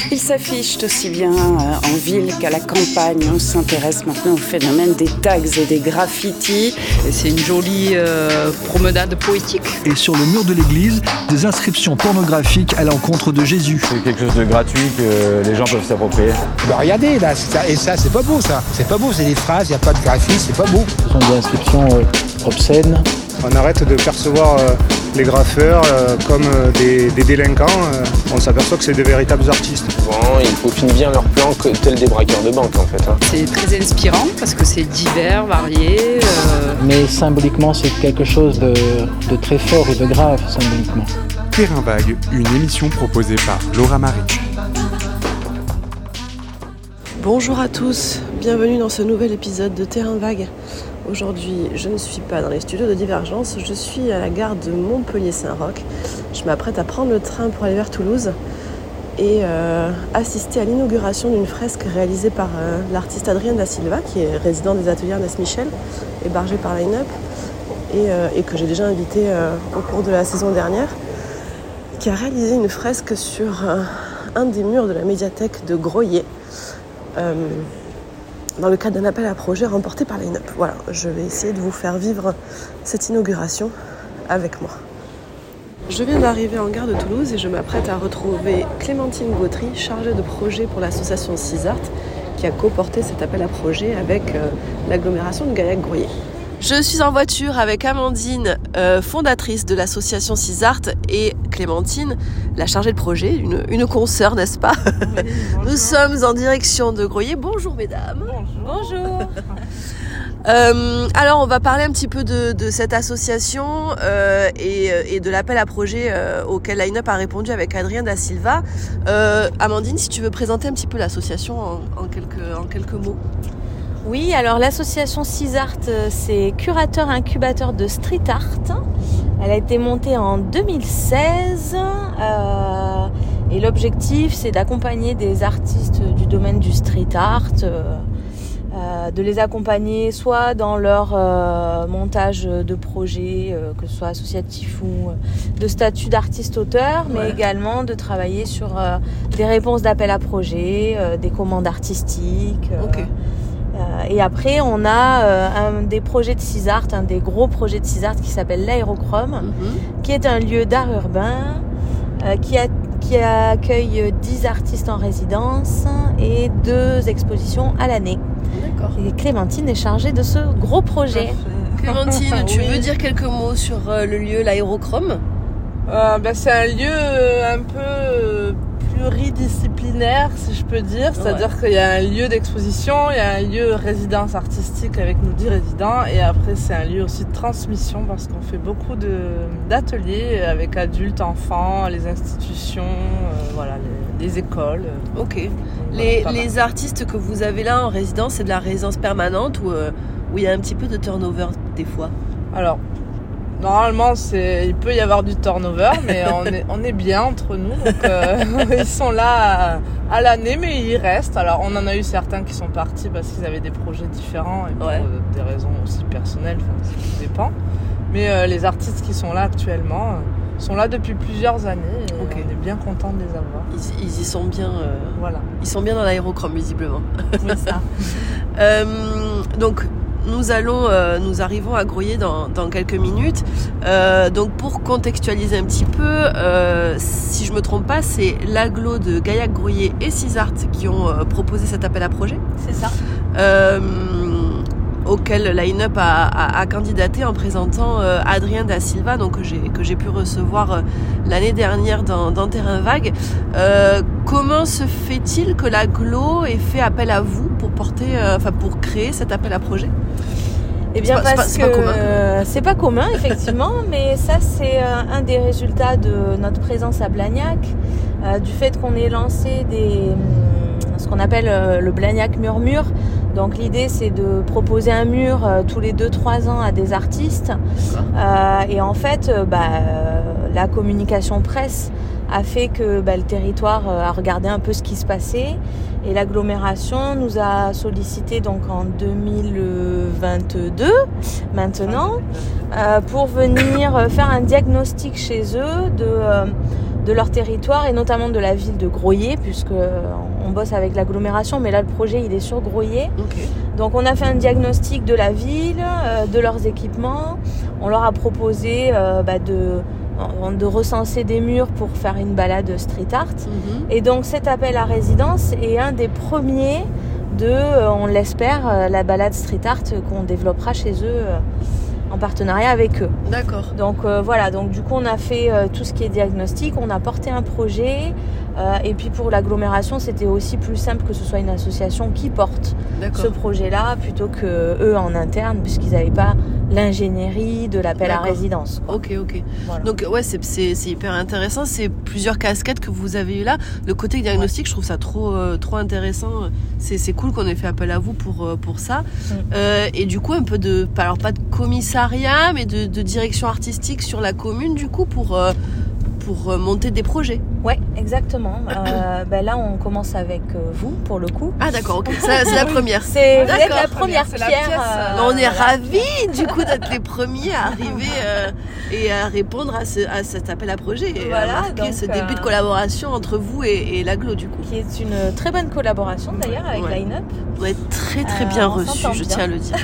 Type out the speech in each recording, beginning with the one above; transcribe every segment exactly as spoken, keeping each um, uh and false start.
Il s'affiche aussi bien en ville qu'à la campagne. On s'intéresse maintenant au phénomène des tags et des graffitis. Et c'est une jolie euh, promenade poétique. Et sur le mur de l'église, des inscriptions pornographiques à l'encontre de Jésus. C'est quelque chose de gratuit que les gens peuvent s'approprier. Bah regardez là, ça, et ça c'est pas beau ça. C'est pas beau, c'est des phrases, il n'y a pas de graphisme, c'est pas beau. Ce sont des inscriptions euh, obscènes. On arrête de percevoir euh, les graffeurs euh, comme euh, des, des délinquants. Euh, on s'aperçoit que c'est des véritables artistes. Bon, ils peaufinent bien leurs plans tels des braqueurs de banque en fait. Hein. C'est très inspirant parce que c'est divers, varié. Euh... Mais symboliquement, c'est quelque chose de, de très fort et de grave symboliquement. Terrain Vague, une émission proposée par Laura Marie. Bonjour à tous, bienvenue dans ce nouvel épisode de Terrain Vague. Aujourd'hui, je ne suis pas dans les studios de Divergence, je suis à la gare de Montpellier-Saint-Roch. Je m'apprête à prendre le train pour aller vers Toulouse et euh, assister à l'inauguration d'une fresque réalisée par euh, l'artiste Adrien da Silva, qui est résident des ateliers Ernest Michel, hébergé par Line Up, et, euh, et que j'ai déjà invité euh, au cours de la saison dernière, qui a réalisé une fresque sur euh, un des murs de la médiathèque de Groyer. Euh, dans le cadre d'un appel à projet remporté par Line Up. Voilà, je vais essayer de vous faire vivre cette inauguration avec moi. Je viens d'arriver en gare de Toulouse et je m'apprête à retrouver Clémentine Gautry, chargée de projet pour l'association CISART, qui a coporté cet appel à projet avec euh, l'agglomération de Gaillac-Groyer. Je suis en voiture avec Amandine, euh, fondatrice de l'association CISART, et Clémentine, la chargée de projet, une, une consoeur, n'est-ce pas ? Oui, nous sommes en direction de Groyer. Bonjour mesdames. Bonjour. Bonjour. euh, alors on va parler un petit peu de, de cette association euh, et, et de l'appel à projet euh, auquel Line Up a répondu avec Adrien da Silva. Euh, Amandine, si tu veux présenter un petit peu l'association en, en, quelques, en quelques mots. Oui, alors l'association CISART, c'est curateur incubateur de street art. Elle a été montée en deux mille seize euh, et l'objectif, c'est d'accompagner des artistes du domaine du street art, euh, euh, de les accompagner soit dans leur euh, montage de projets, euh, que ce soit associatif ou euh, de statut d'artiste-auteur, mais ouais. également de travailler sur euh, des réponses d'appel à projet, euh, des commandes artistiques. Euh, okay. Et après, on a euh, un des projets de CISART, un des gros projets de CISART qui s'appelle l'Aérochrome, mm-hmm. qui est un lieu d'art urbain euh, qui, a, qui accueille dix artistes en résidence et deux expositions à l'année. D'accord. Et Clémentine est chargée de ce gros projet. Clémentine, tu oui. veux dire quelques mots sur euh, le lieu, l'Aérochrome ? euh, bah, C'est un lieu un peu pluridisciplinaire, si je peux dire, c'est-à-dire ouais. qu'il y a un lieu d'exposition, il y a un lieu résidence artistique avec nos dix résidents, et après c'est un lieu aussi de transmission parce qu'on fait beaucoup de, d'ateliers avec adultes, enfants, les institutions, euh, voilà, les, les écoles. Ok. Les, les artistes que vous avez là en résidence, c'est de la résidence permanente ou euh, où il y a un petit peu de turnover des fois ? Alors, normalement, c'est... il peut y avoir du turnover, mais on est, on est bien entre nous. Donc, euh, ils sont là à, à l'année, mais ils restent. Alors, on en a eu certains qui sont partis parce qu'ils avaient des projets différents et pour ouais. euh, des raisons aussi personnelles, enfin, ça dépend. Mais euh, les artistes qui sont là actuellement euh, sont là depuis plusieurs années et okay. on est bien content de les avoir. Ils, ils y sont bien. Euh, voilà. Ils sont bien dans l'aérochrome, visiblement. Oui, ça. euh, donc. Nous allons, euh, nous arrivons à Groyer dans, dans quelques minutes. Euh, donc pour contextualiser un petit peu, euh, si je me trompe pas, c'est l'agglo de Gaillac-Groyer et CISART qui ont euh, proposé cet appel à projet. C'est ça. Euh, auquel Line Up a, a, a candidaté en présentant euh, Adrien da Silva, donc que j'ai que j'ai pu recevoir euh, l'année dernière dans, dans Terrain Vague. Euh, comment se fait-il que l'agglo ait fait appel à vous pour porter, euh, enfin pour créer cet appel à projet ? Eh bien, c'est parce pas, c'est que pas commun. Euh, c'est pas commun, effectivement, mais ça, c'est euh, un des résultats de notre présence à Blagnac, euh, du fait qu'on ait lancé des, ce qu'on appelle euh, le Blagnac Murmure. Donc, l'idée, c'est de proposer un mur euh, tous les deux trois ans à des artistes. Euh, et en fait, euh, bah, euh, la communication presse a fait que bah, le territoire euh, a regardé un peu ce qui se passait. Et l'agglomération nous a sollicité donc en deux mille vingt-deux, maintenant, euh, pour venir faire un diagnostic chez eux de, euh, de leur territoire et notamment de la ville de Groyer, puisque on bosse avec l'agglomération, mais là le projet il est sur Groyer. Okay. Donc on a fait un diagnostic de la ville, euh, de leurs équipements. On leur a proposé euh, bah, de, de recenser des murs pour faire une balade street art. Mm-hmm. Et donc cet appel à résidence est un des premiers de, euh, on l'espère, euh, la balade street art qu'on développera chez eux euh, en partenariat avec eux. D'accord. Donc euh, voilà, donc du coup on a fait euh, tout ce qui est diagnostic, on a porté un projet euh, et puis pour l'agglomération c'était aussi plus simple que ce soit une association qui porte D'accord. ce projet-là plutôt que eux en interne puisqu'ils n'avaient pas l'ingénierie de l'appel D'accord. à résidence. Quoi. Ok, ok. Voilà. Donc ouais, c'est, c'est, c'est hyper intéressant. C'est plusieurs casquettes que vous avez eu là. Le côté diagnostic, ouais. je trouve ça trop, euh, trop intéressant. C'est, c'est cool qu'on ait fait appel à vous pour, euh, pour ça. Mm. Euh, et du coup, un peu de, alors pas de commissariat, mais de, de direction artistique sur la commune, du coup, pour, euh, pour monter des projets. Ouais, exactement. Euh, ben là, on commence avec euh, vous, pour le coup. Ah d'accord, ok. Ça, c'est la première. C'est vous êtes la première pierre. La pièce, euh, on est voilà. ravis, du coup, d'être les premiers à arriver euh, et à répondre à, ce, à cet appel à projet et voilà, à marquer donc, ce début euh, de collaboration entre vous et, et l'aglo, du coup. Qui est une très bonne collaboration, d'ailleurs, avec ouais. Line Up. Ouais, très très bien euh, reçu, je bien. tiens à le dire.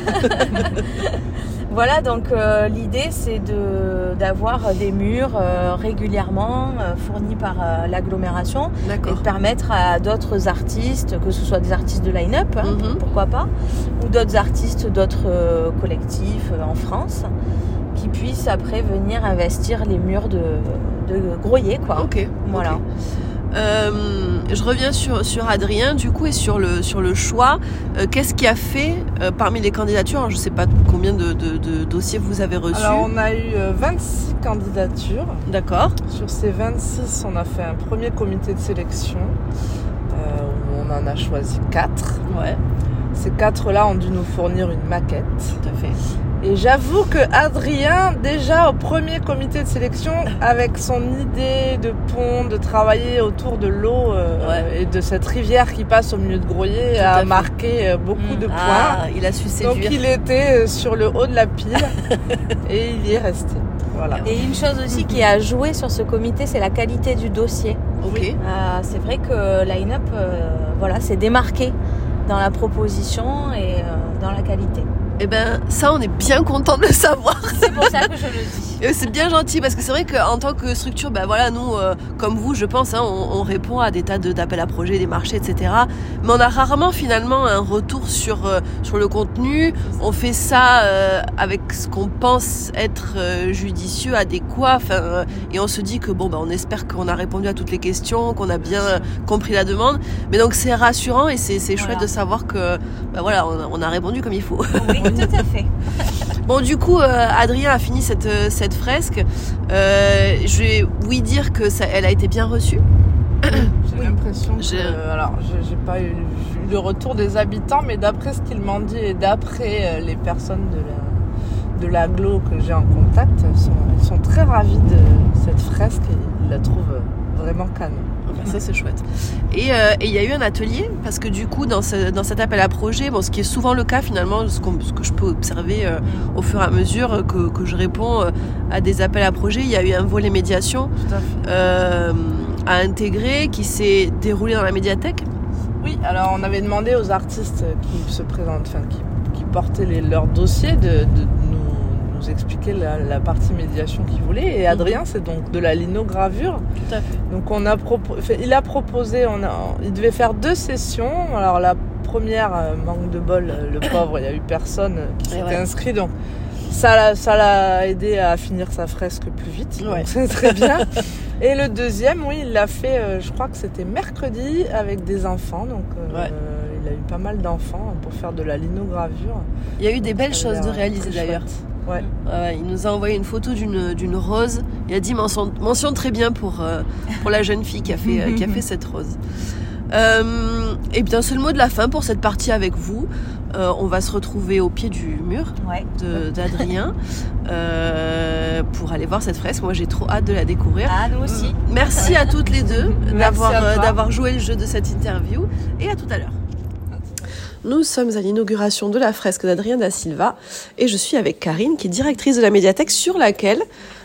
Voilà, donc euh, l'idée c'est de, d'avoir des murs euh, régulièrement euh, fournis par euh, l'agglomération D'accord. et de permettre à d'autres artistes, que ce soit des artistes de line-up, hein, mm-hmm. pourquoi pas, ou d'autres artistes d'autres euh, collectifs euh, en France, qui puissent après venir investir les murs de, de Groyer, quoi. Ok, voilà. Okay. Euh, je reviens sur, sur Adrien du coup et sur le, sur le choix. Euh, qu'est-ce qui a fait euh, parmi les candidatures, alors, je ne sais pas combien de, de, de dossiers vous avez reçus. Alors on a eu vingt-six candidatures. D'accord. Sur ces vingt-six, on a fait un premier comité de sélection euh, où on en a choisi quatre. Ouais. Ces quatre-là ont dû nous fournir une maquette. Tout à fait. Et j'avoue que Adrien, déjà au premier comité de sélection, avec son idée de pont, de travailler autour de l'eau euh, ouais. et de cette rivière qui passe au milieu de Groyer, Tout a marqué beaucoup mmh. de points. Ah, il a su séduire. Donc il était sur le haut de la pile et il y est resté. Voilà. Et une chose aussi qui a joué sur ce comité, c'est la qualité du dossier. Ok. Euh, c'est vrai que Line Up, euh, voilà, s'est démarqué dans la proposition et euh, dans la qualité. Eh ben, ça, on est bien content de le savoir. C'est pour ça que je le dis. Et c'est bien gentil parce que c'est vrai qu'en tant que structure, ben voilà, nous, euh, comme vous, je pense, hein, on, on répond à des tas de, d'appels à projets, des marchés, et cetera. Mais on a rarement finalement un retour sur euh, sur le contenu. On fait ça euh, avec ce qu'on pense être euh, judicieux, adéquat. Enfin, euh, et on se dit que bon, ben, on espère qu'on a répondu à toutes les questions, qu'on a bien euh, compris la demande. Mais donc c'est rassurant et c'est c'est chouette voilà. de savoir que ben voilà, on, on a répondu comme il faut. Oui, tout à fait. Bon, du coup, euh, Adrien a fini cette, cette fresque. Euh, je vais oui dire que ça, elle a été bien reçue. J'ai oui. l'impression que... J'ai... Alors, j'ai, j'ai pas eu, eu le retour des habitants, mais d'après ce qu'ils m'ont dit et d'après les personnes de, la, de l'agglo que j'ai en contact, ils sont, ils sont très ravis de cette fresque et ils la trouvent vraiment calme. Ça c'est chouette. Et il euh, y a eu un atelier parce que du coup dans, ce, dans cet appel à projet, bon, ce qui est souvent le cas finalement, ce, qu'on, ce que je peux observer euh, au fur et à mesure que, que je réponds euh, à des appels à projet, il y a eu un volet médiation Tout à, fait. Euh, à intégrer qui s'est déroulé dans la médiathèque. Oui, alors on avait demandé aux artistes qui se présentent, enfin qui, qui portaient les, leurs dossiers de, de nous expliquer la, la partie médiation qu'il voulait et Adrien c'est donc de la linogravure. Tout à fait. Donc on a propo- il a proposé, on a, il devait faire deux sessions. Alors la première, manque de bol, le pauvre, il y a eu personne qui s'était ouais. inscrit, donc ça, ça l'a aidé à finir sa fresque plus vite. Ouais. Donc c'est très bien. Et le deuxième, oui, il l'a fait, euh, je crois que c'était mercredi avec des enfants, donc. Euh, ouais. Il a eu pas mal d'enfants pour faire de la linogravure. Il y a eu des belles choses de réaliser d'ailleurs. Ouais. Euh, il nous a envoyé une photo d'une, d'une rose. Il a dit mention, mention très bien pour, euh, pour la jeune fille qui a fait, euh, qui a fait cette rose. Euh, et bien c'est le mot de la fin pour cette partie avec vous. Euh, on va se retrouver au pied du mur ouais. de, d'Adrien euh, pour aller voir cette fresque. Moi j'ai trop hâte de la découvrir. Ah, nous aussi. Merci à toutes les deux d'avoir, euh, d'avoir joué le jeu de cette interview et à tout à l'heure. Nous sommes à l'inauguration de la fresque d'Adrien da Silva et je suis avec Karine qui est directrice de la médiathèque sur laquelle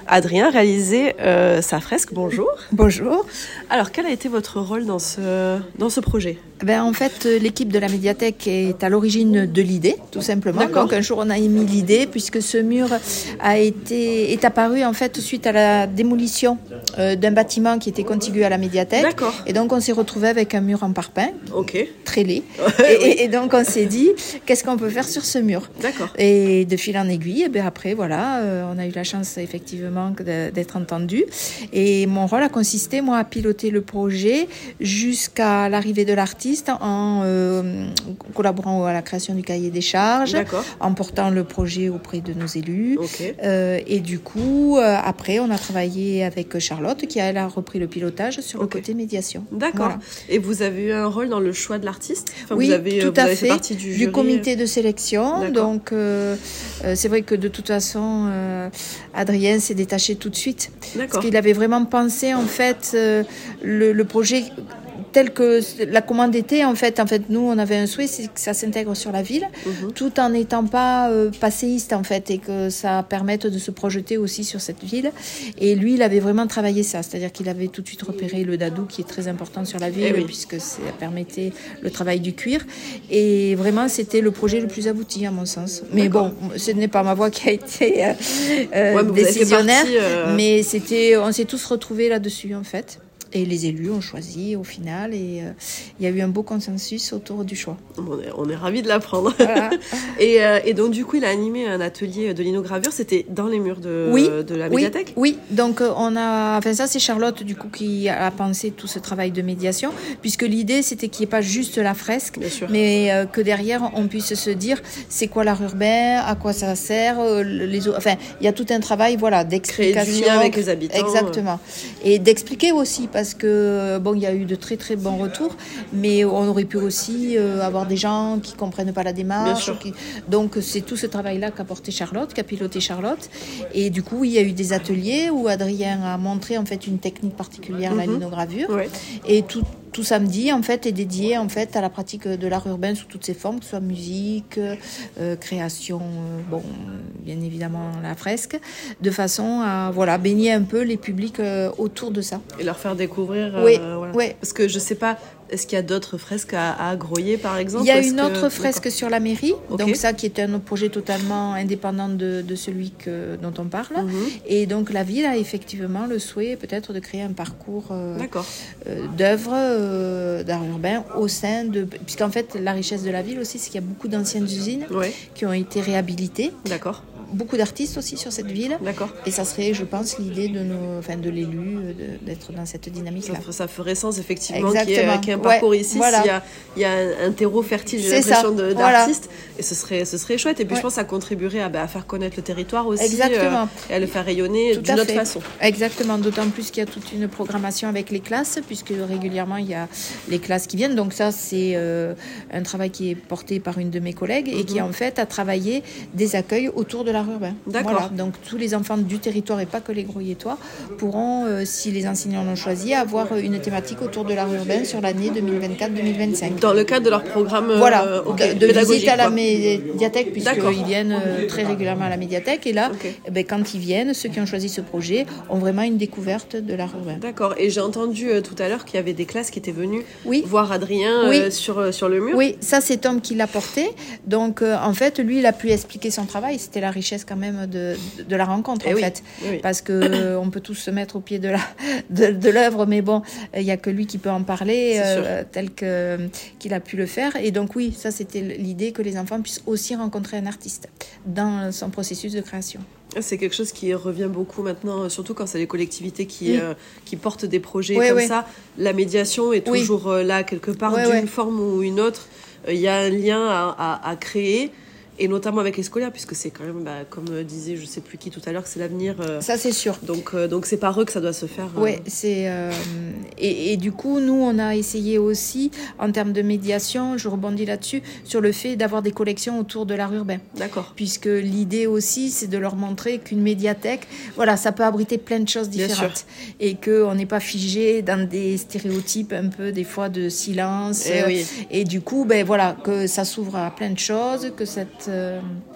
Adrien réalisait euh, sa fresque. Bonjour. Bonjour. Alors, quel a été votre rôle dans ce, dans ce projet ? Ben, en fait, l'équipe de la médiathèque est à l'origine de l'idée, tout simplement. D'accord. Donc un jour, on a émis l'idée, puisque ce mur a été, est apparu en fait suite à la démolition euh, d'un bâtiment qui était contigu à la médiathèque. D'accord. Et donc, on s'est retrouvé avec un mur en parpaing, Ok. très laid. Ouais, et, oui. et donc, on s'est dit, qu'est-ce qu'on peut faire sur ce mur ? D'accord. Et de fil en aiguille, et bien après, voilà, euh, on a eu la chance effectivement de- d'être entendus. Et mon rôle a consisté, moi, à piloter le projet jusqu'à l'arrivée de l'artiste en euh, collaborant à la création du cahier des charges, D'accord. en portant le projet auprès de nos élus. Ok. Euh, et du coup, euh, après, on a travaillé avec Charlotte qui, elle, a repris le pilotage sur Ok. le côté médiation. D'accord. Voilà. Et vous avez eu un rôle dans le choix de l'artiste ? Enfin, Oui, vous avez, tout vous à avez fait, partie du, du jury. comité de sélection. D'accord. Donc, euh, euh, c'est vrai que de toute façon, euh, Adrien s'est détaché tout de suite. D'accord. Parce qu'il avait vraiment pensé, en fait, euh, le, le projet tel que la commande était. En fait, en fait, nous, on avait un souhait, c'est que ça s'intègre sur la ville, Mhm. tout en n'étant pas euh, passéiste, en fait, et que ça permette de se projeter aussi sur cette ville. Et lui, il avait vraiment travaillé ça, c'est-à-dire qu'il avait tout de suite repéré le dadou, qui est très important sur la ville, Eh oui. puisque ça permettait le travail du cuir. Et vraiment, c'était le projet le plus abouti, à mon sens. Mais D'accord. bon, ce n'est pas ma voix qui a été euh, euh, Ouais, mais vous avez fait décisionnaire, partie, euh, mais c'était, on s'est tous retrouvés là-dessus, en fait. Et les élus ont choisi au final, et euh, il y a eu un beau consensus autour du choix. On est, on est ravis de l'apprendre. Voilà. et, euh, et donc, du coup, il a animé un atelier de linogravure. C'était dans les murs de, Oui, de la oui, médiathèque ? oui, donc euh, on a, enfin ça c'est Charlotte du coup qui a pensé tout ce travail de médiation, puisque l'idée c'était qu'il n'y ait pas juste la fresque, Bien sûr. mais euh, que derrière on puisse se dire c'est quoi l'art urbain, à quoi ça sert, euh, les, au- enfin il y a tout un travail voilà Créer d'explication. du lien avec les habitants. Exactement, et d'expliquer aussi parce que bon il y a eu de très très bons retours, mais on aurait pu aussi euh, avoir des gens qui comprennent pas la démarche. Bien sûr. Qui- Donc c'est tout ce travail-là qu'a porté Charlotte, qu'a piloté Charlotte. Et du coup, il y a eu des ateliers où Adrien a montré en fait une technique particulière, la Mhm. linogravure. Ouais. Et tout, tout samedi en fait est dédié en fait à la pratique de l'art urbain sous toutes ses formes, que ce soit musique, euh, création, euh, bon, bien évidemment la fresque, de façon à voilà baigner un peu les publics euh, autour de ça. Et leur faire découvrir. euh, Oui, voilà. oui. Parce que je sais pas, est-ce qu'il y a d'autres fresques à, à Agroyer, par exemple ? Il y a Est-ce une que- autre fresque sur la mairie, Ok. donc ça qui est un autre projet totalement indépendant de, de celui que, dont on parle. Mhm. Et donc la ville a effectivement le souhait peut-être de créer un parcours euh, D'accord. euh, d'œuvres euh, d'art urbain au sein de... Puisqu'en fait la richesse de la ville aussi c'est qu'il y a beaucoup d'anciennes usines Ouais. qui ont été réhabilitées. D'accord. Beaucoup d'artistes aussi sur cette ville. D'accord. Et ça serait, je pense, l'idée de nos, enfin, de l'élu euh, de- d'être dans cette dynamique-là. Ça, ça ferait sens, effectivement, qu'il y, ait, Exactement. qu'il y ait un Ouais, parcours ici. voilà. S'il y a, il y a un, un terreau fertile, j'ai C'est l'impression, ça, de- voilà. d'artistes. Et ce serait, ce serait chouette. Et puis, Ouais. je pense que ça contribuerait à, bah, à faire connaître le territoire aussi. Exactement. euh, et à le faire rayonner Tout d'une à autre fait. façon. Exactement, d'autant plus qu'il y a toute une programmation avec les classes, puisque régulièrement il y a les classes qui viennent. Donc ça, c'est euh, un travail qui est porté par une de mes collègues et qui en fait a travaillé des accueils autour de l'art urbain. D'accord. Voilà. Donc tous les enfants du territoire et pas que les Grosilletois pourront, euh, si les enseignants l'ont choisi, avoir une thématique autour de l'art urbain sur l'année deux mille vingt-quatre deux mille vingt-cinq. Dans le cadre de leur programme euh, Voilà, ok, de, de pédagogique, visite à la quoi. médiathèque, D'accord. puisqu'ils viennent euh, très régulièrement à la médiathèque. Et là, Ok. eh ben, quand ils viennent, ceux qui ont choisi ce projet ont vraiment une découverte de l'art urbain. D'accord. Et j'ai entendu euh, tout à l'heure qu'il y avait des classes qui étaient venues Oui. voir Adrien euh, Oui. sur, euh, sur le mur. Oui, ça c'est Tom qui l'a porté. Donc euh, en fait, lui, il a pu expliquer son travail. C'était la richesse quand même de, de, de la rencontre Eh en oui. fait, Oui, oui. parce que euh, on peut tous se mettre au pied de la de, de l'œuvre, mais bon, il y a que lui qui peut en parler C'est euh, tel que qu'il a pu le faire. Et donc oui, ça c'était l'idée que les enfants puissent aussi rencontrer un artiste dans son processus de création. C'est quelque chose qui revient beaucoup maintenant, surtout quand c'est les collectivités qui, Mm. euh, qui portent des projets Ouais, comme ouais. ça. La médiation est Oui. toujours euh, là, quelque part, Ouais, d'une ouais. forme ou une autre. Il y a un lien à, à, à créer, et notamment avec les scolaires, puisque c'est quand même, bah, comme disait je sais plus qui tout à l'heure, que c'est l'avenir. euh, Ça c'est sûr. donc, euh, donc c'est par eux que ça doit se faire. euh. Ouais, c'est euh, et, et du coup nous on a essayé aussi en termes de médiation, je rebondis là-dessus sur le fait d'avoir des collections autour de l'art urbain. D'accord. Puisque l'idée aussi c'est de leur montrer qu'une médiathèque, voilà, ça peut abriter plein de choses Bien différentes et que on n'est pas figé dans des stéréotypes un peu des fois de silence. Eh oui. Et du coup ben voilà que ça s'ouvre à plein de choses, que cette euh,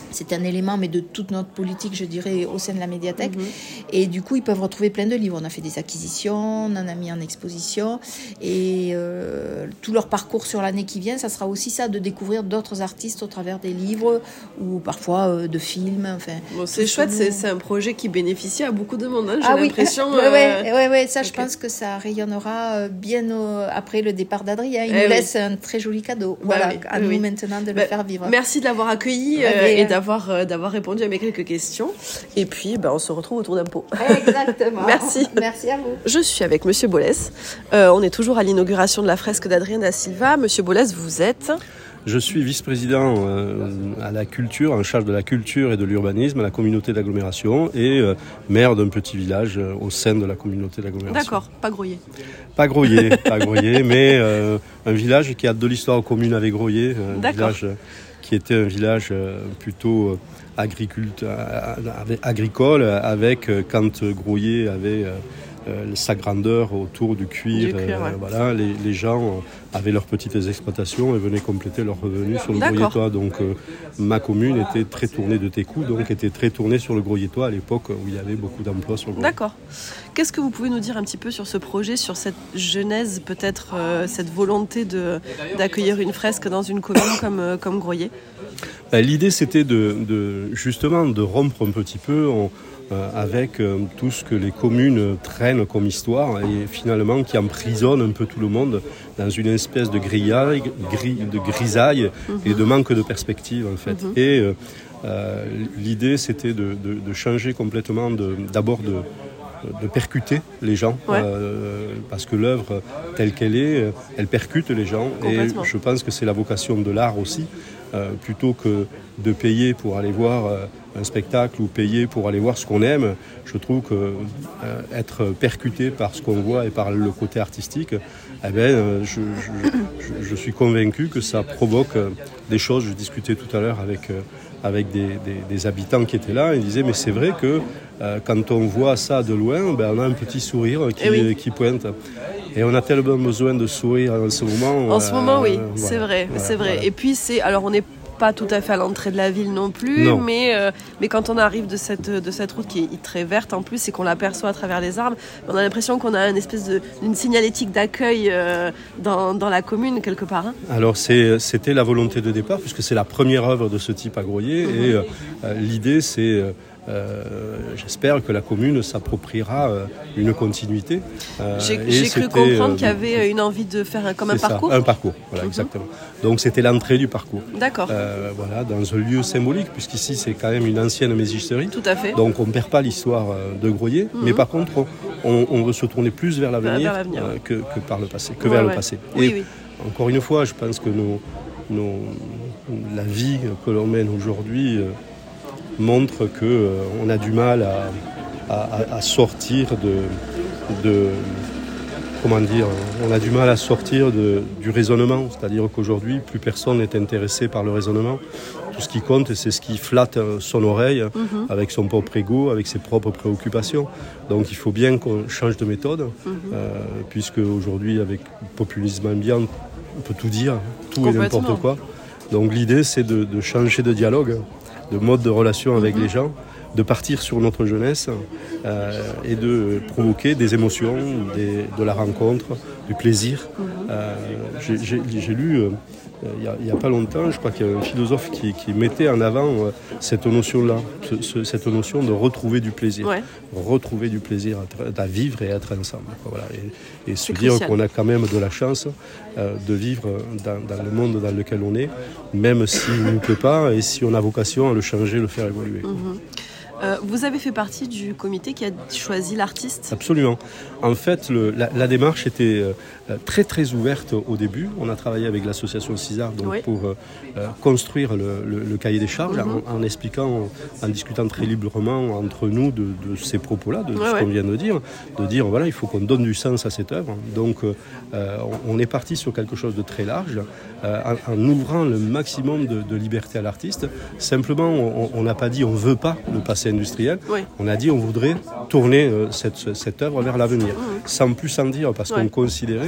C'est un élément, mais de toute notre politique, je dirais, au sein de la médiathèque. Mmh. Et du coup, ils peuvent retrouver plein de livres. On a fait des acquisitions, on en a mis en exposition. Et euh, tout leur parcours sur l'année qui vient, ça sera aussi ça, de découvrir d'autres artistes au travers des livres ou parfois euh, de films. Enfin, bon, c'est chouette, c'est, c'est un projet qui bénéficie à beaucoup de monde, hein, j'ai ah, l'impression. Oui, euh... ouais, ouais, ouais, ça, okay. Je pense que ça rayonnera bien au, après le départ d'Adrien. Il eh nous oui. laisse un très joli cadeau. Bah voilà, oui, à oui, nous oui. maintenant de bah, le faire vivre. Merci de l'avoir accueilli euh, et d'avoir, euh, d'avoir répondu à mes quelques questions. Et puis, bah, on se retrouve autour d'un pot. Exactement. Merci. Merci à vous. Je suis avec Monsieur Bollès. Euh, on est toujours à l'inauguration de la fresque d'Adrien da Silva. Monsieur Bollès, vous êtes... Je suis vice-président euh, à la culture, en charge de la culture et de l'urbanisme à la communauté d'agglomération et euh, maire d'un petit village euh, au sein de la communauté d'agglomération. D'accord, pas Groyer. Pas Groyer, pas Groyer, mais euh, un village qui a de l'histoire commune avec Groyer, un D'accord. village qui était un village euh, plutôt euh, agriculte, euh, agricole, avec euh, quand Groyer avait euh, euh, sa grandeur autour du cuir, du cuir euh, ouais. voilà, les, les gens avaient leurs petites exploitations et venaient compléter leurs revenus sur le D'accord. Groyetois. Donc euh, ma commune était très tournée de Técou, donc était très tournée sur le Groyetois à l'époque où il y avait beaucoup d'emplois sur le Groyetois. D'accord. Qu'est-ce que vous pouvez nous dire un petit peu sur ce projet, sur cette genèse, peut-être euh, cette volonté de, d'accueillir une fresque dans une commune comme, euh, comme Groyer ? Ben, l'idée c'était de, de, justement de rompre un petit peu en, euh, avec euh, tout ce que les communes traînent comme histoire et finalement qui emprisonne un peu tout le monde dans une espèce de grillaille, gris, de grisaille mmh. et de manque de perspective en fait. Mmh. Et euh, euh, l'idée c'était de, de, de changer complètement, de, d'abord de de percuter les gens ouais. euh, parce que l'œuvre telle qu'elle est, elle percute les gens et je pense que c'est la vocation de l'art aussi, euh, plutôt que de payer pour aller voir euh, un spectacle ou payer pour aller voir ce qu'on aime. Je trouve que euh, être percuté par ce qu'on voit et par le côté artistique, eh ben, euh, je, je, je, je suis convaincu que ça provoque euh, des choses. Je discutais tout à l'heure avec euh, avec des, des, des habitants qui étaient là, ils disaient mais c'est vrai que euh, quand on voit ça de loin, ben, on a un petit sourire qui, oui. qui pointe. Et on a tellement besoin de sourire en ce moment. En ce euh, moment, oui, euh, c'est voilà, vrai, voilà, c'est vrai. Voilà. Et puis c'est, alors on n'est pas tout à fait à l'entrée de la ville non plus, non. mais euh, mais quand on arrive de cette de cette route qui est très verte en plus et qu'on l'aperçoit à travers les arbres, on a l'impression qu'on a une espèce de d'une signalétique d'accueil euh, dans dans la commune quelque part. Hein. Alors c'est c'était la volonté de départ puisque c'est la première œuvre de ce type à Groyer mmh. et euh, l'idée c'est Euh, j'espère que la commune s'appropriera euh, une continuité. Euh, j'ai j'ai cru comprendre euh, qu'il y avait une envie de faire un, comme un ça, parcours. Un parcours, voilà, mm-hmm. exactement. Donc c'était l'entrée du parcours. D'accord. Euh, voilà, dans un lieu symbolique, puisqu'ici c'est quand même une ancienne mégisserie. Tout à fait. Donc on ne perd pas l'histoire de Groyer, mm-hmm. mais par contre on, on veut se tourner plus vers l'avenir, vers l'avenir. Euh, que, que par le passé, que ouais, vers ouais. le passé. Oui, Et oui. encore une fois, je pense que nos, nos, la vie que l'on mène aujourd'hui euh, montre qu'on euh, a du mal à, à, à sortir de, de... Comment dire, on a du mal à sortir de, du raisonnement, c'est-à-dire qu'aujourd'hui, plus personne n'est intéressé par le raisonnement. Tout ce qui compte, c'est ce qui flatte son oreille, mm-hmm. avec son propre ego, avec ses propres préoccupations. Donc il faut bien qu'on change de méthode, mm-hmm. euh, puisque aujourd'hui, avec le populisme ambiant, on peut tout dire, tout et n'importe quoi. Donc l'idée, c'est de, de changer de dialogue, de mode de relation avec mm-hmm. les gens, de partir sur notre jeunesse euh, et de provoquer des émotions, des, de la rencontre, du plaisir. Mm-hmm. Euh, j'ai, j'ai, j'ai lu, euh, il n'y a, a pas longtemps, je crois qu'il y a un philosophe qui, qui mettait en avant euh, cette notion-là, ce, ce, cette notion de retrouver du plaisir. Ouais. Retrouver du plaisir à, à vivre et à être ensemble. Voilà. Et, et se dire crucial. Qu'on a quand même de la chance euh, de vivre dans, dans le monde dans lequel on est, même s'il ne nous plaît pas, et si on a vocation à le changer, le faire évoluer. Mm-hmm. Euh, vous avez fait partie du comité qui a choisi l'artiste ? Absolument. En fait, le, la, la démarche était euh, très très ouverte au début. On a travaillé avec l'association Cisart donc, oui. pour euh, construire le, le, le cahier des charges mm-hmm. en, en expliquant, en discutant très librement entre nous de, de ces propos-là, de, de ouais, ce ouais. qu'on vient de dire, de dire voilà, il faut qu'on donne du sens à cette œuvre. Donc euh, on, on est parti sur quelque chose de très large, euh, en, en ouvrant le maximum de, de liberté à l'artiste. Simplement, on n'a pas dit on ne veut pas le passer industriel, oui. on a dit on voudrait tourner euh, cette, cette œuvre vers l'avenir, mmh. sans plus en dire, parce ouais. qu'on considérait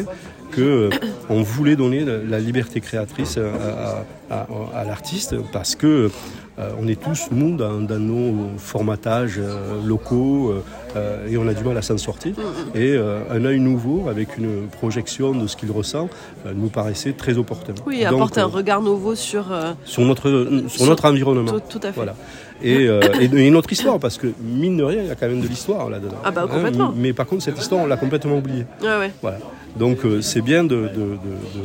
que on voulait donner la liberté créatrice à, à, à, à l'artiste parce que euh, on est tous, nous, dans, dans nos formatages euh, locaux euh, et on a du mal à s'en sortir. Et euh, un œil nouveau, avec une projection de ce qu'il ressent, euh, nous paraissait très opportun. Oui, apporte un regard nouveau sur... Euh, sur, notre, sur, sur notre environnement. Tout, tout à fait. Voilà. Et, euh, et, et notre histoire, parce que mine de rien, il y a quand même de l'histoire là-dedans. Ah bah complètement. Hein, mais par contre, cette histoire, on l'a complètement oubliée. Ouais, ouais. Voilà. Donc euh, c'est bien de... de, de, de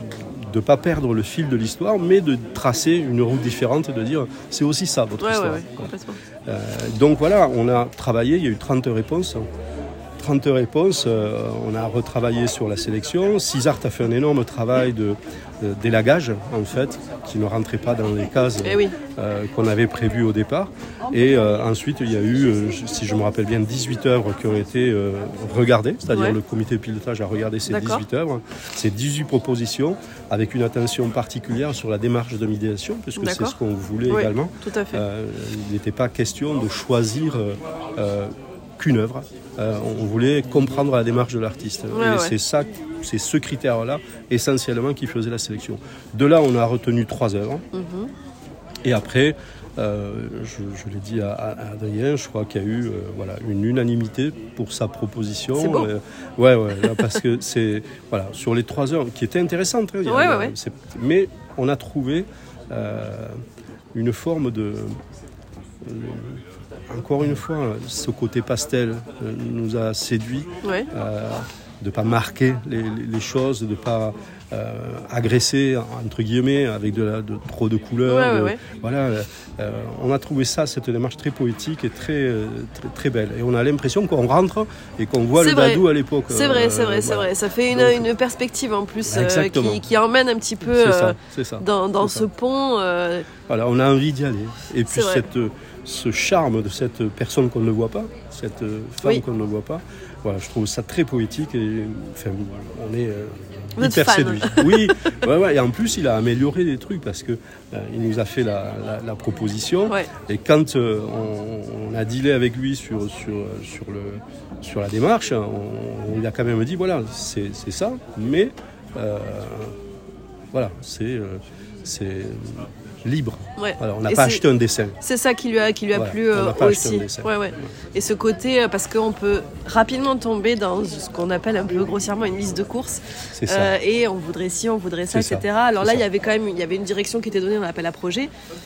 de ne pas perdre le fil de l'histoire, mais de tracer une route différente et de dire c'est aussi ça votre ouais, histoire. Ouais, ouais, complètement. Euh, donc voilà, on a travaillé, il y a eu trente réponses. trente réponses, euh, on a retravaillé sur la sélection. Cisart a fait un énorme travail de, de, d'élagage, en fait, qui ne rentrait pas dans les cases eh oui. euh, qu'on avait prévues au départ. Et euh, ensuite, il y a eu, euh, si je me rappelle bien, dix-huit œuvres qui ont été euh, regardées, c'est-à-dire ouais. le comité de pilotage a regardé ces D'accord. dix-huit œuvres, ces dix-huit propositions, avec une attention particulière sur la démarche de médiation, puisque D'accord. c'est ce qu'on voulait oui, également. Tout à fait. Euh, il n'était pas question de choisir euh, euh, qu'une œuvre. Euh, on voulait comprendre la démarche de l'artiste. Ouais, et ouais. c'est ça, c'est ce critère-là, essentiellement, qui faisait la sélection. De là, on a retenu trois œuvres. Mm-hmm. Et après, euh, je, je l'ai dit à, à Adrien, je crois qu'il y a eu euh, voilà, une unanimité pour sa proposition. C'est beau. Euh, ouais, ouais, là, parce que c'est voilà, sur les trois œuvres qui étaient intéressantes. Hein, ouais, a, ouais. c'est, mais on a trouvé euh, une forme de... Euh, Encore une fois, ce côté pastel euh, nous a séduit, ouais. euh, de ne pas marquer les, les choses, de ne pas euh, agresser, entre guillemets, avec de, la, de trop de couleurs. Ouais, de, ouais, ouais. Voilà, euh, on a trouvé ça, cette démarche très poétique et très, très, très belle. Et on a l'impression qu'on rentre et qu'on voit c'est le vrai. Dadou à l'époque. C'est vrai, euh, c'est vrai, voilà. c'est vrai. Ça fait une, Donc, une perspective en plus euh, qui, qui emmène un petit peu c'est ça, euh, c'est ça, dans, dans c'est ce ça. pont. Euh... Voilà, on a envie d'y aller. Et puis cette... ce charme de cette personne qu'on ne voit pas, cette femme oui. qu'on ne voit pas, voilà, je trouve ça très poétique et enfin, on est euh, hyper séduit. Oui, ouais, ouais, et en plus il a amélioré des trucs parce que euh, il nous a fait la, la, la proposition ouais. et quand euh, on, on a dealé avec lui sur sur sur le sur la démarche, on, il a quand même dit voilà c'est c'est ça, mais euh, voilà c'est euh, c'est libre. Ouais. Alors, on n'a pas acheté un dessin. C'est ça qui lui a, qui lui a voilà, plu euh, aussi. Ouais, ouais. Ouais. Et ce côté, parce qu'on peut rapidement tomber dans ce qu'on appelle un peu grossièrement une liste de courses. C'est ça. Euh, et on voudrait ci, on voudrait ça, c'est et cetera. Ça. Alors c'est là, ça. il y avait quand même il y avait une direction qui était donnée dans l'appel à projet.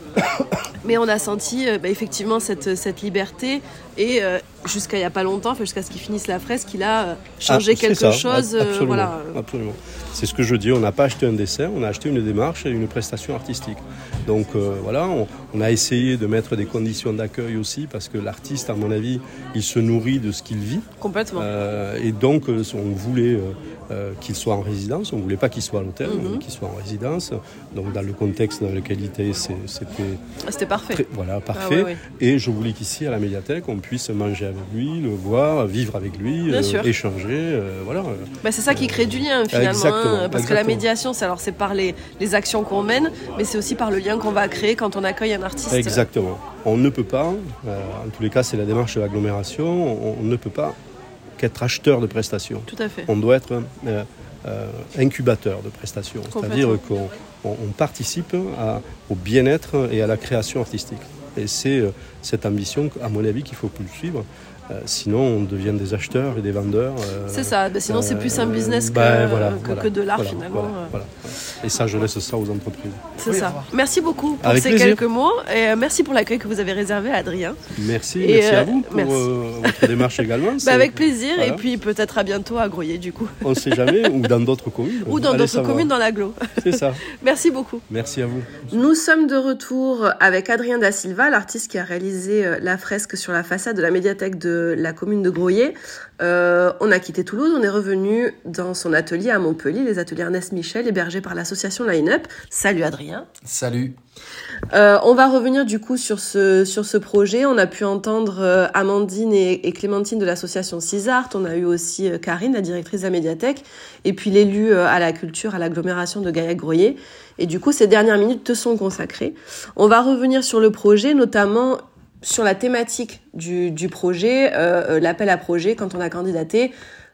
Mais on a senti euh, bah, effectivement cette, cette liberté. Et euh, jusqu'à il n'y a pas longtemps, enfin, jusqu'à ce qu'il finisse la fresque, il a euh, changé ah, quelque ça. chose. Absolument. Euh, voilà. Absolument. C'est ce que je dis, on n'a pas acheté un dessin, on a acheté une démarche et une prestation artistique. Donc euh, voilà, on, on a essayé de mettre des conditions d'accueil aussi, parce que l'artiste, à mon avis, il se nourrit de ce qu'il vit. Complètement. Euh, et donc, euh, on voulait euh, euh, qu'il soit en résidence, on ne voulait pas qu'il soit à l'hôtel, Mm-hmm. on voulait qu'il soit en résidence. Donc dans le contexte dans lequel il était, c'est, c'était... Ah, c'était parfait. Très, voilà, parfait. Ah, ouais, ouais. Et je voulais qu'ici, à la médiathèque, on puisse manger avec lui, le voir, vivre avec lui, euh, échanger, euh, voilà. Bah, c'est ça qui crée du lien, finalement. Exactement, hein, parce exactement. que la médiation, c'est, alors, c'est par les, les actions qu'on mène, mais c'est aussi par le lien qu'on va créer quand on accueille un artiste. Exactement. On ne peut pas, euh, en tous les cas, c'est la démarche de l'agglomération, on, on ne peut pas qu'être acheteur de prestations. Tout à fait. On doit être euh, euh, incubateur de prestations. C'est-à-dire qu'on on, on participe à, au bien-être et à la création artistique. Et c'est euh, cette ambition, à mon avis, qu'il faut poursuivre. Euh, sinon, on devient des acheteurs et des vendeurs. Euh, c'est ça. Bah, sinon, euh, c'est plus un business que, bah, voilà, que, voilà, que de l'art, voilà, finalement. Voilà, voilà. Et ça, je laisse ça aux entreprises. C'est oui, ça. Merci beaucoup pour Avec ces plaisir. quelques mots. Et euh, merci pour l'accueil que vous avez réservé à Adrien. Merci, et merci euh, à vous pour merci. Euh, votre démarche également. Bah, avec plaisir. Voilà. Et puis, peut-être à bientôt à Groyer, du coup. On ne sait jamais. Ou dans d'autres communes. Ou dans Allez d'autres savoir. communes dans l'agglo. C'est ça. Merci beaucoup. Merci à vous. Nous sommes de retour avec Adrien Da Silva, l'artiste qui a réalisé la fresque sur la façade de la médiathèque de la commune de Groyer. Euh, on a quitté Toulouse, on est revenu dans son atelier à Montpellier, les ateliers Ernest Michel, hébergés par l'association Line Up. Salut Adrien. Salut. Euh, on va revenir du coup sur ce, sur ce projet. On a pu entendre euh, Amandine et, et Clémentine de l'association Cisart. On a eu aussi euh, Karine, la directrice de la médiathèque, et puis l'élu euh, à la culture, à l'agglomération de Gaillac-Groyer. Et du coup, ces dernières minutes te sont consacrées. On va revenir sur le projet, notamment sur la thématique du, du projet, euh, l'appel à projet, quand on a candidaté.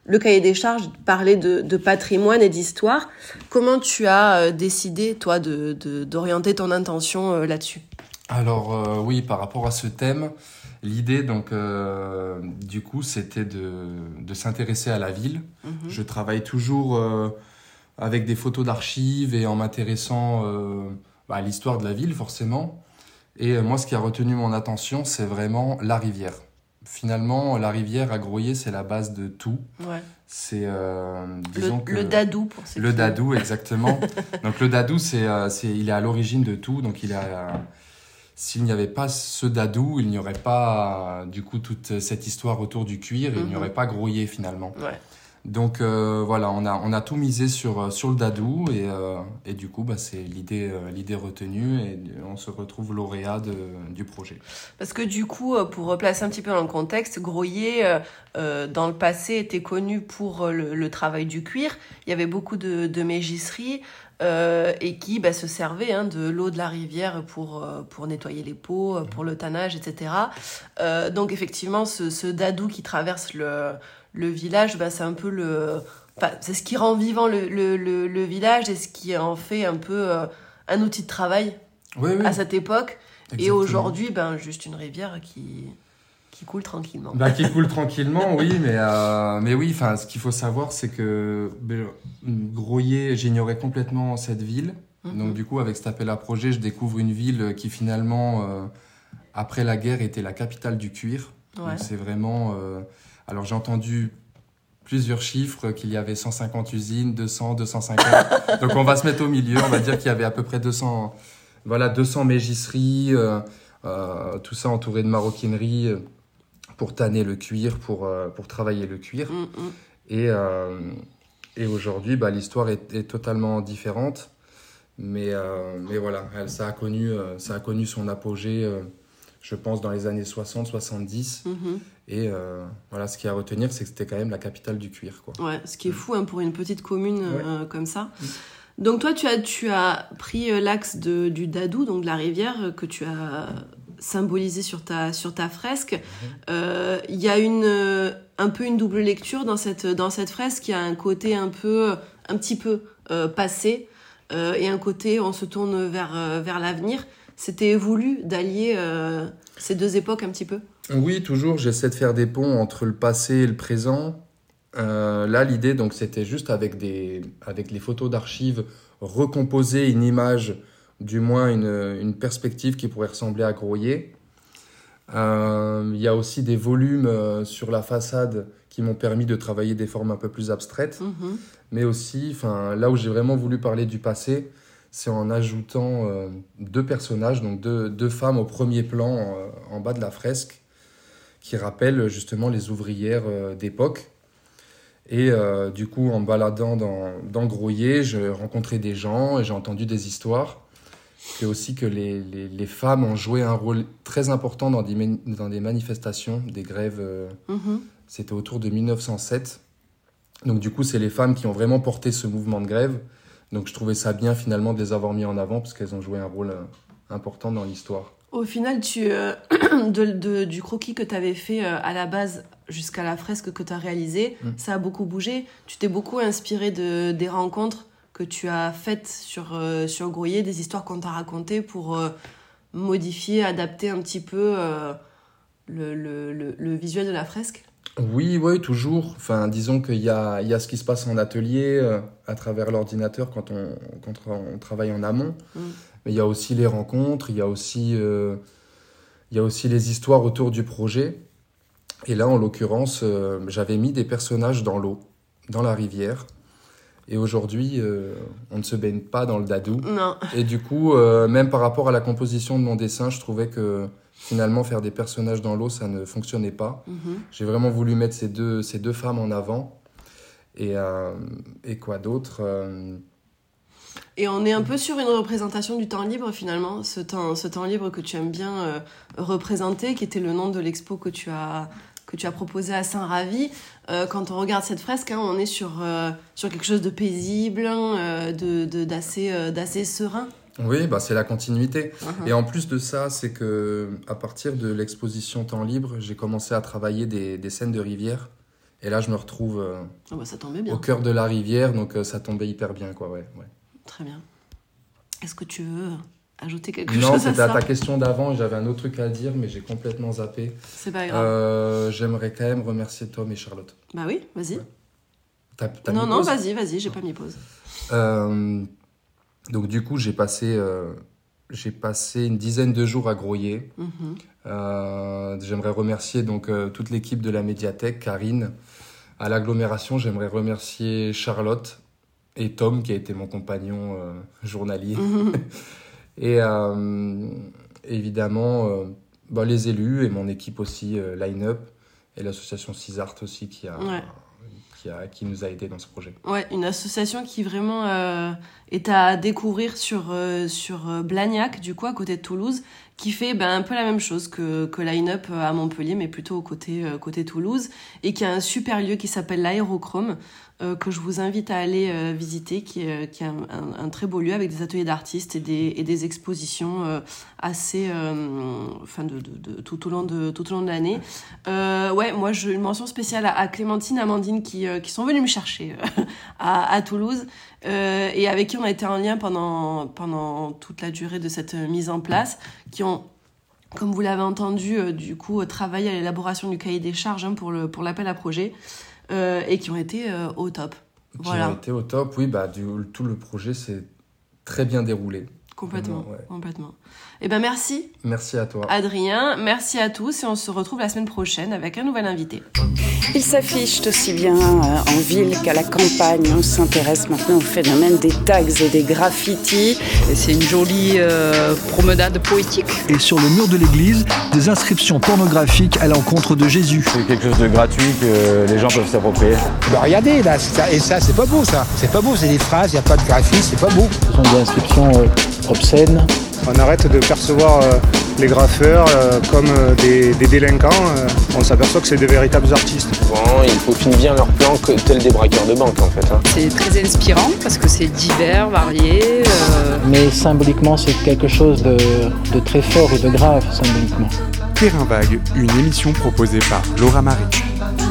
le cahier des charges parlait de, de patrimoine et d'histoire. Comment tu as euh, décidé, toi, de, de, d'orienter ton intention euh, là-dessus ? Alors euh, oui, par rapport à ce thème, l'idée, donc, euh, du coup, c'était de, de s'intéresser à la ville. Mm-hmm. Je travaille toujours euh, avec des photos d'archives et en m'intéressant euh, bah, à l'histoire de la ville, forcément. Et euh, moi, ce qui a retenu mon attention, c'est vraiment la rivière. Finalement, la rivière à Groyer, c'est la base de tout. Ouais. C'est, euh, disons le, que... le dadou, pour ceux Le qui... dadou, exactement. Donc le dadou, c'est, euh, c'est, il est à l'origine de tout. Donc il a... Euh, S'il n'y avait pas ce dadou, il n'y aurait pas, du coup, toute cette histoire autour du cuir, et mm-hmm. il n'y aurait pas Groyer, finalement. Ouais. Donc, euh, voilà, on a, on a tout misé sur, sur le dadou, et, euh, et du coup, bah, c'est l'idée, euh, l'idée retenue, et on se retrouve lauréat de, du projet. Parce que du coup, pour replacer un petit peu dans le contexte, Groyer, euh, dans le passé, était connu pour le, le travail du cuir. Il y avait beaucoup de, de mégisseries. Euh, et qui bah, se servait hein, de l'eau de la rivière pour, euh, pour nettoyer les pots, pour le tannage, et cetera. Euh, donc effectivement, ce, ce dadou qui traverse le, le village, bah, c'est un peu le, enfin, c'est ce qui rend vivant le, le, le, le village et ce qui en fait un peu euh, un outil de travail oui, oui. à cette époque. Exactement. Et aujourd'hui, ben, juste une rivière qui... qui coule tranquillement. Bah, qui coule tranquillement, oui, mais, euh, mais oui, enfin, ce qu'il faut savoir, c'est que Groyer, j'ignorais complètement cette ville. Mm-hmm. Donc, du coup, avec cet appel à projet, je découvre une ville qui, finalement, euh, après la guerre, était la capitale du cuir. Ouais. Donc, c'est vraiment... Euh... Alors, j'ai entendu plusieurs chiffres, qu'il y avait cent cinquante usines, deux cents, deux cent cinquante. Donc, on va se mettre au milieu. On va dire qu'il y avait à peu près deux cents, voilà, deux cents mégisseries, euh, euh, tout ça entouré de maroquinerie, euh, pour tanner le cuir, pour, euh, pour travailler le cuir. Mm, mm. Et, euh, et aujourd'hui, bah, l'histoire est, est totalement différente. Mais, euh, mais voilà, elle, ça, a connu, euh, ça a connu son apogée, euh, je pense, dans les années soixante soixante-dix. Mm-hmm. Et euh, voilà, ce qu'il y a à retenir, c'est que c'était quand même la capitale du cuir, quoi. Ouais, ce qui est fou hein, pour une petite commune ouais. euh, comme ça. Mm. Donc toi, tu as, tu as pris l'axe de, du dadou, donc de la rivière, que tu as... symbolisé sur ta, sur ta fresque. Il euh, y a une, un peu une double lecture dans cette, dans cette fresque. Il y a un côté un, peu, un petit peu euh, passé euh, et un côté on se tourne vers, euh, vers l'avenir. C'était voulu d'allier euh, ces deux époques un petit peu ? Oui, toujours. J'essaie de faire des ponts entre le passé et le présent. Euh, là, l'idée, donc, c'était juste avec, des, avec les photos d'archives, recomposer une image, du moins une, une perspective qui pourrait ressembler à Groyer. Euh, il y a aussi des volumes euh, sur la façade qui m'ont permis de travailler des formes un peu plus abstraites. Mmh. Mais aussi, là où j'ai vraiment voulu parler du passé, c'est en ajoutant euh, deux personnages, donc deux, deux femmes au premier plan euh, en bas de la fresque, qui rappellent justement les ouvrières euh, d'époque. Et euh, du coup, en me baladant dans, dans Groyer, je rencontrais des gens et j'ai entendu des histoires. Et aussi que les, les, les femmes ont joué un rôle très important dans des, dans des manifestations, des grèves. Euh, mmh. C'était autour de mille neuf cent sept. Donc du coup, c'est les femmes qui ont vraiment porté ce mouvement de grève. Donc je trouvais ça bien finalement de les avoir mis en avant parce qu'elles ont joué un rôle euh, important dans l'histoire. Au final, tu, euh, de, de, du croquis que tu avais fait euh, à la base jusqu'à la fresque que tu as réalisée, mmh. ça a beaucoup bougé. Tu t'es beaucoup inspiré de, des rencontres que tu as faites sur, euh, sur Groyer, des histoires qu'on t'a racontées pour euh, modifier, adapter un petit peu euh, le, le, le, le visuel de la fresque ? Oui, oui, toujours. Enfin, disons qu'il y a, il y a ce qui se passe en atelier euh, à travers l'ordinateur quand on, quand on travaille en amont. Mmh. Mais il y a aussi les rencontres, il y a aussi, euh, il y a aussi les histoires autour du projet. Et là, en l'occurrence, euh, j'avais mis des personnages dans l'eau, dans la rivière. Et aujourd'hui, euh, on ne se baigne pas dans le dadou. Non. Et du coup, euh, même par rapport à la composition de mon dessin, je trouvais que finalement, faire des personnages dans l'eau, ça ne fonctionnait pas. Mm-hmm. J'ai vraiment voulu mettre ces deux, ces deux femmes en avant. Et, euh, et quoi d'autre euh... Et on est un peu sur une représentation du temps libre, finalement. Ce temps, ce temps libre que tu aimes bien euh, représenter, qui était le nom de l'expo que tu as... que tu as proposé à Saint-Ravi. Euh, quand on regarde cette fresque, hein, on est sur, euh, sur quelque chose de paisible, euh, de, de, d'assez, euh, d'assez serein. Oui, bah, c'est la continuité. Uh-huh. Et en plus de ça, c'est que à partir de l'exposition Temps libre, j'ai commencé à travailler des, des scènes de rivière. Et là, je me retrouve euh, oh bah, ça tombait bien. au cœur de la rivière, donc euh, ça tombait hyper bien, quoi, ouais. ouais. Très bien. Est-ce que tu veux ajouter quelque non, chose à ça? Non, c'était à ta question d'avant, j'avais un autre truc à dire, mais j'ai complètement zappé. C'est pas grave. Euh, j'aimerais quand même remercier Tom et Charlotte. Bah oui, vas-y. Ouais. T'as, t'as non, mis non, pause vas-y, vas-y, j'ai pas mis pause. Euh, donc du coup, j'ai passé, euh, j'ai passé une dizaine de jours à Groyer. Mm-hmm. Euh, j'aimerais remercier donc euh, toute l'équipe de la médiathèque, Karine. À l'agglomération, j'aimerais remercier Charlotte et Tom, qui a été mon compagnon euh, journalier. Mm-hmm. et euh, évidemment, euh, bah, les élus et mon équipe aussi, euh, Line Up, et l'association Cisart aussi, qui a... Ouais. Qui, a, qui nous a aidés dans ce projet. Ouais, une association qui vraiment euh, est à découvrir sur, euh, sur Blagnac, du coup, à côté de Toulouse, qui fait ben, un peu la même chose que, que Line Up à Montpellier, mais plutôt au côté, euh, côté Toulouse, et qui a un super lieu qui s'appelle l'Aérochrome, euh, que je vous invite à aller euh, visiter, qui est, qui est un, un, un très beau lieu avec des ateliers d'artistes et des, et des expositions euh, assez, euh, enfin de, de, de, tout au long de tout au long de l'année. Euh, ouais, moi, je, une mention spéciale à, à Clémentine, Amandine, qui, euh, qui sont venues me chercher euh, à, à Toulouse euh, et avec qui on a été en lien pendant pendant toute la durée de cette mise en place, qui ont, comme vous l'avez entendu, euh, du coup, travaillé à l'élaboration du cahier des charges hein, pour le pour l'appel à projet. Euh, et qui ont été euh, au top. Qui voilà. ont été au top, oui, bah, du, tout le projet s'est très bien déroulé. Complètement, ouais. complètement. Eh ben merci. Merci à toi. Adrien, merci à tous et on se retrouve la semaine prochaine avec un nouvel invité. Ils s'affichent aussi bien en ville qu'à la campagne. On s'intéresse maintenant au phénomène des tags et des graffitis. Et c'est une jolie euh, promenade poétique. Et sur le mur de l'église, des inscriptions pornographiques à l'encontre de Jésus. C'est quelque chose de gratuit que les gens peuvent s'approprier. Bah regardez là, ça, et ça c'est pas beau ça. C'est pas beau, c'est des phrases, il n'y a pas de graphisme, c'est pas beau. Ce sont des inscriptions euh, obscènes. On arrête de percevoir euh, les graffeurs euh, comme euh, des, des délinquants. Euh, on s'aperçoit que c'est des véritables artistes. Bon, ils peaufinent bien leur plan que tels des braqueurs de banque en fait. Hein. C'est très inspirant parce que c'est divers, varié. Euh... Mais symboliquement, c'est quelque chose de, de très fort et de grave symboliquement. Terrain Vague, une émission proposée par Laura Marie.